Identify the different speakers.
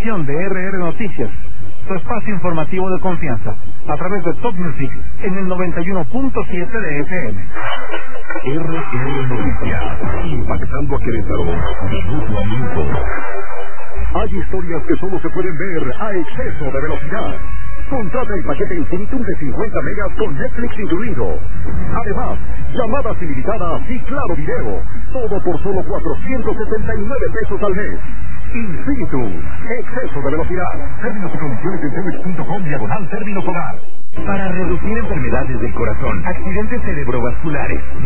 Speaker 1: transmisión de RR Noticias, su espacio informativo de confianza, a través de Top Music en el 91.7 de FM.
Speaker 2: RR Noticias, impactando a Querétaro, minuto a minuto. Hay historias que solo se pueden ver a exceso de velocidad. Contrata el paquete Infinitum de 50 megas con Netflix incluido. Además, llamadas ilimitadas y claro video. Todo por solo 479 pesos al mes. Infinitum, exceso de velocidad. Términos y condiciones en telmex.com/términos hogar.
Speaker 3: Para reducir enfermedades del corazón, accidentes cerebrovasculares,